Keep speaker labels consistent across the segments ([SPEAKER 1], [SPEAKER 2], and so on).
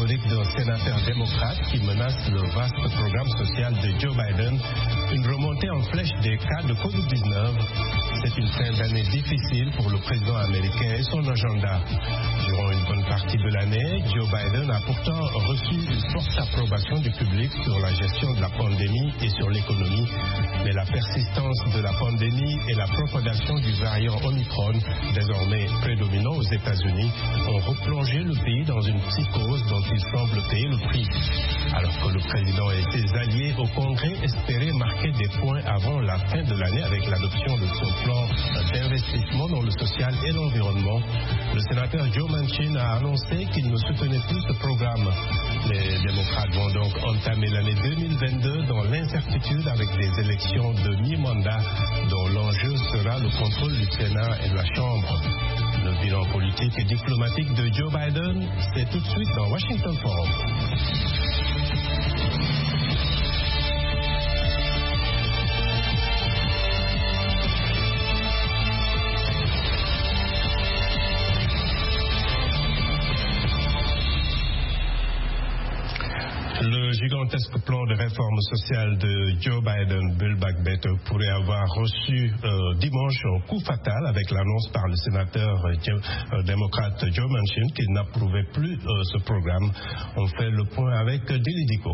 [SPEAKER 1] rhétorique d'un sénateur démocrate qui menace le vaste programme social de Joe Biden, une remontée en flèche des cas de COVID-19. C'est une fin d'année difficile pour le président américain et son agenda. Durant une bonne partie de l'année, Joe Biden a pourtant reçu une forte approbation du public sur la gestion de la pandémie et sur l'économie. Mais la persistance de la pandémie et la propagation du variant Omicron, désormais prédominant aux États-Unis, ont replongé le pays dans une psychose dont il semble payer le prix. Alors que le président et ses alliés au Congrès espéraient marquer des points avant la fin de l'année avec l'adoption de son plan d'investissement dans le social et l'environnement, le sénateur Joe Manchin a annoncé qu'il ne soutenait plus ce programme. Les démocrates vont donc entamer l'année 2022 dans l'incertitude avec des élections de mi-mandat dont l'enjeu sera le contrôle du Sénat et de la Chambre. Le bilan politique et diplomatique de Joe Biden, c'est tout de suite dans Washington Forum. Le gigantesque plan de réforme sociale de Joe Biden, Build Back Better, pourrait avoir reçu dimanche un coup fatal avec l'annonce par le sénateur démocrate Joe Manchin qu'il n'approuvait plus ce programme. On fait le point avec Dilly Diko.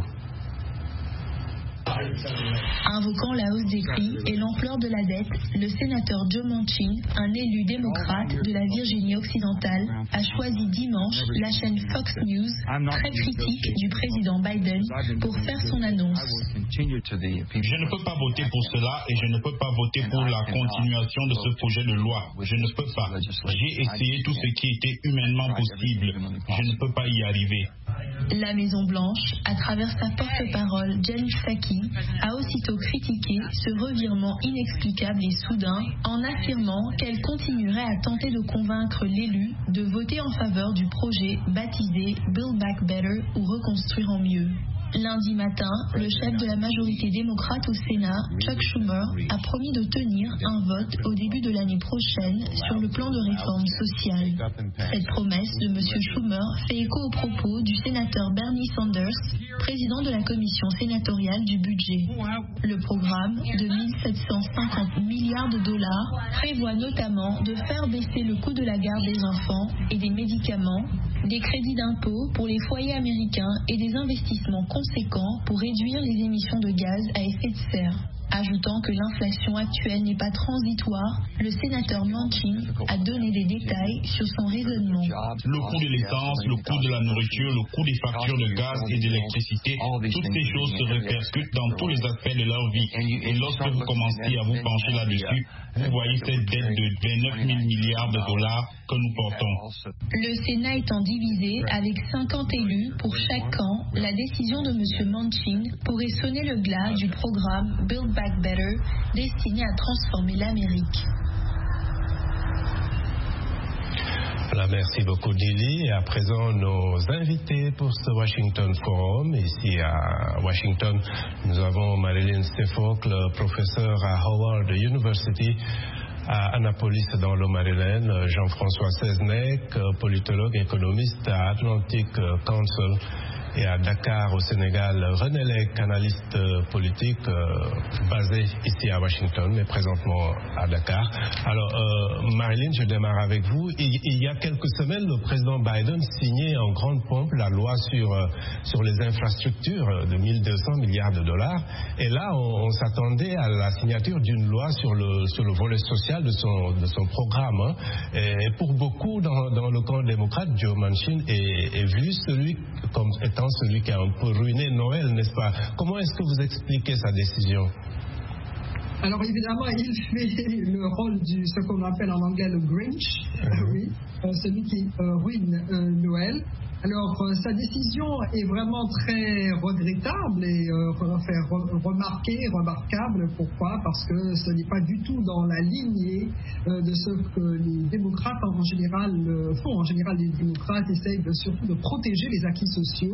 [SPEAKER 2] Invoquant la hausse des prix et l'ampleur de la dette, le sénateur Joe Manchin, un élu démocrate de la Virginie occidentale, a choisi dimanche la chaîne Fox News, très critique du président Biden, pour faire son annonce.
[SPEAKER 3] Je ne peux pas voter pour cela et je ne peux pas voter pour la continuation de ce projet de loi. Je ne peux pas. J'ai essayé tout ce qui était humainement possible. Je ne peux pas y arriver.
[SPEAKER 2] La Maison-Blanche, à travers sa porte-parole Jen Psaki, a aussitôt critiqué ce revirement inexplicable et soudain en affirmant qu'elle continuerait à tenter de convaincre l'élu de voter en faveur du projet baptisé Build Back Better ou Reconstruire en mieux. Lundi matin, le chef de la majorité démocrate au Sénat, Chuck Schumer, a promis de tenir un vote au début de l'année prochaine sur le plan de réforme sociale. Cette promesse de M. Schumer fait écho aux propos du sénateur Bernie Sanders, président de la commission sénatoriale du budget. Le programme de 1 750 milliards de dollars prévoit notamment de faire baisser le coût de la garde des enfants et des médicaments, des crédits d'impôt pour les foyers américains et des investissements conséquents pour réduire les émissions de gaz à effet de serre. Ajoutant que l'inflation actuelle n'est pas transitoire, le sénateur Manchin a donné des détails sur son raisonnement.
[SPEAKER 3] Le coût de l'essence, le coût de la nourriture, le coût des factures de gaz et d'électricité, toutes ces choses se répercutent dans tous les aspects de leur vie. Et lorsque vous commencez à vous pencher là-dessus, vous voyez cette dette de 29 000 milliards de dollars que nous portons.
[SPEAKER 2] Le Sénat étant divisé avec 50 élus pour chaque camp, la décision de M. Manchin pourrait sonner le glas du programme Build Back Better, destiné à transformer l'Amérique.
[SPEAKER 1] Voilà, merci beaucoup Dilly. Et à présent, nos invités pour ce Washington Forum. Ici à Washington, nous avons Marilyn Stefocle, professeure à Howard University, à Annapolis dans le Maryland, Jean-François Seznec, politologue économiste à Atlantic Council, et à Dakar au Sénégal, René Lec, analyste politique basé ici à Washington, mais présentement à Dakar. Alors, Marilyn, je démarre avec vous. Il y a quelques semaines, le président Biden signait en grande pompe la loi sur les infrastructures de 1200 milliards de dollars. Et là, on s'attendait à la signature d'une loi sur le volet social de son programme. Hein. Et pour beaucoup dans le camp démocrate, Joe Manchin est vu comme étant celui qui a un peu ruiné Noël, n'est-ce pas? Comment est-ce que vous expliquez sa décision?
[SPEAKER 4] Alors évidemment, il fait le rôle du ce qu'on appelle en anglais le Grinch, oui, celui qui ruine Noël. Alors sa décision est vraiment très regrettable et remarquable. Pourquoi? Parce que ce n'est pas du tout dans la lignée de ce que les démocrates en général font. En général, les démocrates essayent surtout de protéger les acquis sociaux